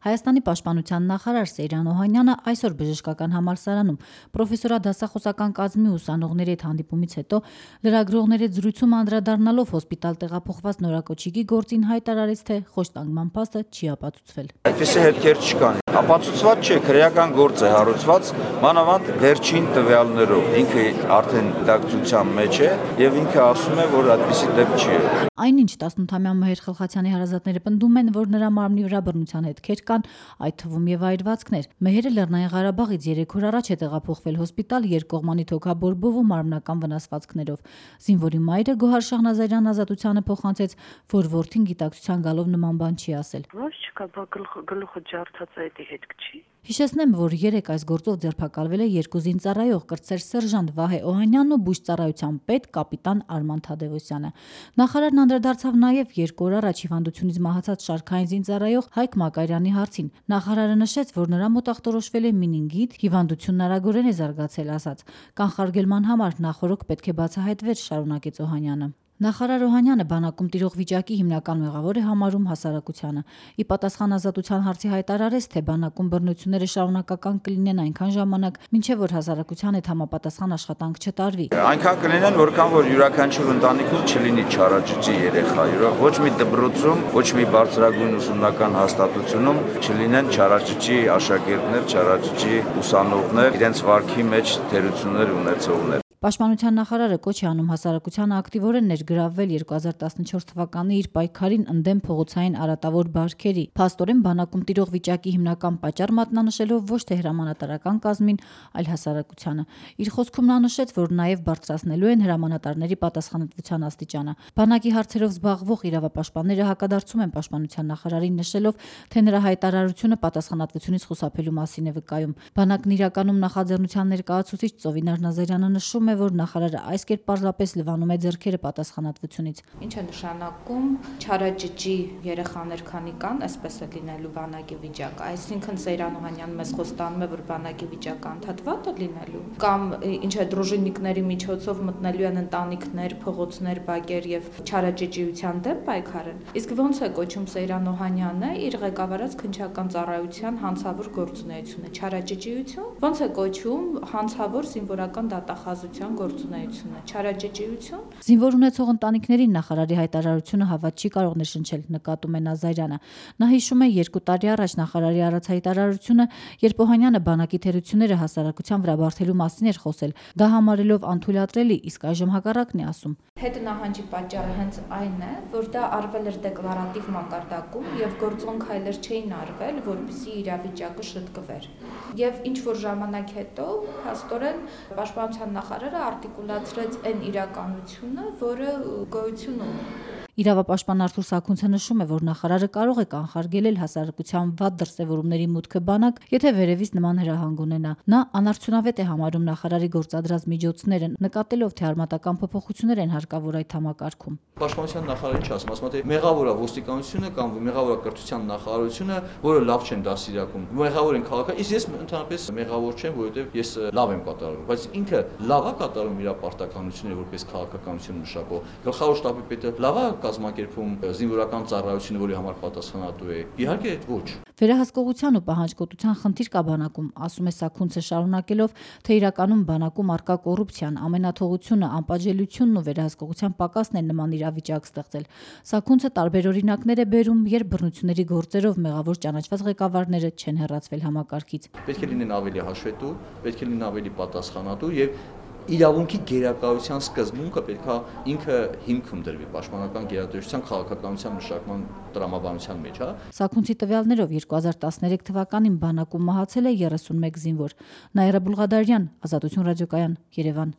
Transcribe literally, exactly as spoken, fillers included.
Հայաստանի պաշտպանության նախարար Սեյրան Օհանյանը այսօր բժշկական համալսարանում պրոֆեսորադասախոսական կազմի ուսանողների հետ հանդիպումից հետո լրագրողների հետ զրույցում անդրադառնալով հոսպիտալ տեղափոխված նորակոչիկի գործին հայտարարեց, թե խոշտանգման փաստը չի ապացուցվել։ Այդպիսի հետքեր չկան։ Ապացուցված չէ, քրեական գործ է հարուցված, մանավանդ վերջին տվյալներով։ Ինքը արդեն դակցության մեջ է եւ ինքը ասում է, որ այդպիսի դեպք չի եղել։ Այնինչ տասնութամյա Մհեր Խլխացյանի հարազատները պնդում են, որ նրա մարմնի վրա բռնության հետքեր կան, այդ թվում եւ այրվածքներ։ Մհերը Լեռնային Ղարաբաղից երեք օր առաջ է տեղափոխվել հոսպիտալ երկկողմանի թոքաբորբով ու մարմնական վնասվածքներով։ Զինվորի մայրը Գոհար Շահնազարյան ազատությանը փոխանցեց, որ որդին գիտակցության գալով նման բան չի ասել։ Ոչ չկա, գլուխը ջարդած է, դի հետք չի։ Հիշեցնեմ, որ երեք այս գործով ձերբակալվել է երկու զինծառայող կրտսեր սերժանտ Վահե Օհանյանն ու բուժծառայության պետ կապիտան Արման Թադևոսյանը։ Նախարարն անդրադարձավ նաև երկու օր առաջ հիվանդությունից մահացած շարքային զինծառայող Հայկ Մակարյանի հարցին։ Նախարարը նշեց, որ նրա մոտ ախտորոշվել է մենինգիտ, հիվանդությունն արագորեն է զարգացել, ասաց։ Կանխարգելման համար նախորոք պետք է բացահայտվեր, շարունակեց Օհանյանը։ Նախարար Օհանյանը բանակում տիրող վիճակի հիմնական մեղավոր է համարում հասարակությանը։ Ի պատասխան ազատության հարցի հայտարարեց, թե բանակում բռնությունները շարունակական կլինեն այնքան ժամանակ, մինչև որ հասարակության հետ համապատասխան աշխատանք չտարվի։ Այնքան կլինեն, որքան որ յուրաքանչյուր ընտանիքում չլինի չարաճճի երեխա, ոչ մի դպրոցում, ոչ մի բարձրագույն ուսումնական հաստատությունում չլինեն չարաճճի աշակերտներ, չարաճճի ուսանողներ, իրենց վարքի մեջ թերություններ ունեցողներ։ Պաշտպանության նախարարը կոչ է անում հասարակությանը ակտիվորեն ներգրավվել երկու հազար տասնչորս թվականի իր պայքարին ընդդեմ փողոցային արատավոր բարքերի։ Փաստորեն բանակում տիրող վիճակի հիմնական պատճառ մատնանշելով ոչ թե հրամանատարական կազմին, այլ հասարակությանը։ Իր խոսքում նա նշեց, որ նաև բարձրացնելու են հրամանատարների պատասխանատվության աստիճանը։ Բանակի հարցերով զբաղվող իրավապաշտպանները հակադարձում են պաշտպանության նախարարին, նշելով, թե նրա հայտարարությունը պատասխանատվությունից խուսափելու մասին է վկայում։ Բանակն իրականում նախաձեռնության ներկայացուցիչ Ծովինար Նազարյանը նշում է, որ նախարարը այս կերպ պարզապես լվանում է ձեռքերը պատասխանատվությունից։ Ինչ է նշանակում չարաճճի երեխաներ քանի կան, այսպես է լինելու բանակի վիճակը։ Այսինքն Սեյրան Օհանյանը մեզ խոստանում է, որ բանակի վիճակը անդադվատ է լինելու, կամ ինչ է դրուժինիկների միջոցով մտնելու են ընտանիքներ, փողոցներ, բակեր եւ չարաճճիության դեմ պայքարեն։ Իսկ ո՞նց է կոչում Սեյրան Օհանյանը իր ղեկավարած քննչական ծառայության հանցավոր գործունեությունը, չարաճճիություն։ Ո՞նց է կոչում հանցավոր զինվորական դատախազության գործունեությունը, չարաճճիություն։ Զինվոր ունեցող ընտանիքներին նախարարի հայտարարությունը հավատ չի կարող ներշնչել, նկատում է Նազարյանը։ Նա հիշում է երկու տարի առաջ նախարարի արած հայտարարությունը, երբ Օհանյանը բանակի թերությունները հասարակության վրա բարթելու մասին էր խոսել, դա համարելով անթույլատրելի, իսկ այժմ հակառակն է ասում։ Հետնահանջի պատճառը հենց այն է, որ դա արվել էր դեկլարատիվ մակարդակում եւ գործոն քայլեր չէին արվել, որպեսզի իրավիճակը շտկվեր։ Եվ ինչ որ ժամանակ հետո հաստորեն պաշտպանության նախարարը արտիկուլացրեց այն իրականությունը, որը գոյություն ունի։ Իրավապաշտպան Արթուր Սաքունցը նշում է, որ նախարարը կարող է կանխարգելել հասարակության վատ դրսևորումների մուտքը բանակ, եթե վերևից նման հրահանգ ունենա։ Նա անարդյունավետ է համարում նախարարի գործադրած միջոցները, նկատելով, թե արմատական փոփոխություններ են հարկավոր այդ համակարգում։ Պաշտպանության նախարարը ինչ ասում, ասում է, թե մեղավոր է ոստիկանությունը կամ մեղավոր է կրթության նախարարությունը, որը լավ չեն դասիրակում։ Մեղավոր են քաղաքը, իսկ ես ընդհանրապես մեղավոր չեմ, որովհետև ես լավ եմ կատարում, բայց ինքը լավ է կատարում իր պարտականությունները որպես քաղաքականություն մշակող։ Գլխավոր շտաբի պետը լավ է կազմակերպում զինվորական ծառայությունը, որի համար պատասխանատու է։ Իհարկե, ոչ։ Վերահսկողության ու պահանջկոտության խնդիր կա բանակում, ասում է Սաքունցը, շարունակելով, թե իրականում բանակում առկա կոռուպցիան, ամենաթողությունը, անպատժելիությունն ու վերահսկողության պակասն են նման իրավիճակ ստեղծել։ Սաքունցը տարբեր օրինակներ է բերում, երբ բռնությունների գործերով մեղավոր ճանաչված ղեկավարները չեն հեռացվել համակարգից։ Պետք է լինեն ավելի հաշվետու, պետք է լինեն ավելի պատասխանատու եւ իրավունքի գերակայության սկզբունքը պետք է ինքը հիմքում դրվի պաշտպանական գերատեսչության քաղաքականության մշակման տրամաբանության մեջ, հա։ Սաքունցի տվյալներով երկու հազար տասներեք թվականին բանակում մահացել է երեսունմեկ զինվոր։ Նաիրա Բուլղադարյան, Ազատություն ռադիոկայան, Երևան։